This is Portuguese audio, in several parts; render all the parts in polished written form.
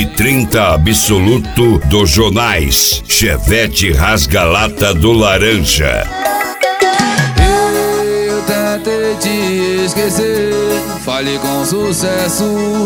R30 absoluto do Jonais. Chevette rasga-lata do laranja. Eu tentei te esquecer, falei com sucesso.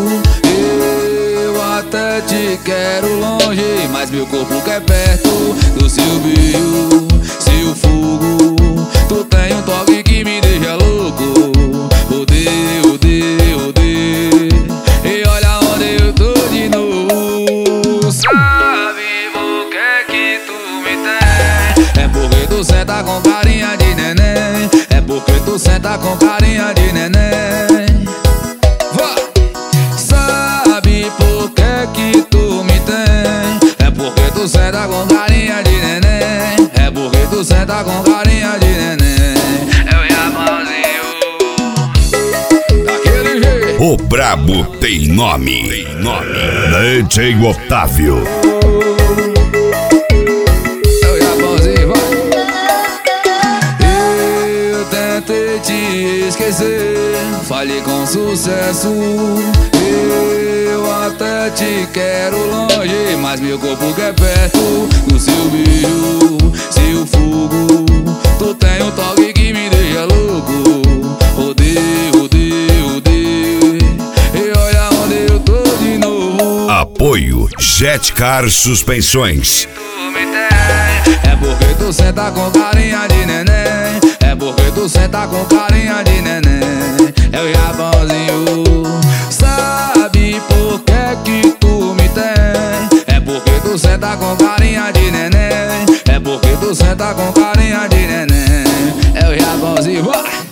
Eu até te quero longe, mas meu corpo quer perto do seu brilho, seu fogo. Tu tem um toque que me deixa louco. Odeio, odeio, odeio. E olha onde eu tô de novo. Sabe por que tu me tem? É porque tu senta com carinha de neném. É porque tu senta com carinha de neném. Sabe por que tu me tem? É porque tu senta com carinha de neném. É porque tu senta com carinha de neném. Eu e a mãozinho daquele jeito. O brabo tem nome. DJ Otávio. Eu e a mãozinho, vai. Eu tentei te esquecer, falei com sucesso. Eu até te quero longe, mas meu corpo quer perto do seu brilho, seu fogo. Tu tem um toque que me deixa louco. Odeio, odeio, odeio. E olha onde eu tô de novo. Apoio Jetcar Suspensões. Tu me tem. É porque tu senta com carinha de neném. É porque tu senta com carinha de neném. Eu e a bonzinho. Sabe por que tu me tem? É porque tu senta com carinha de neném. É porque tu senta com carinha de neném. Eu e a bonzinho.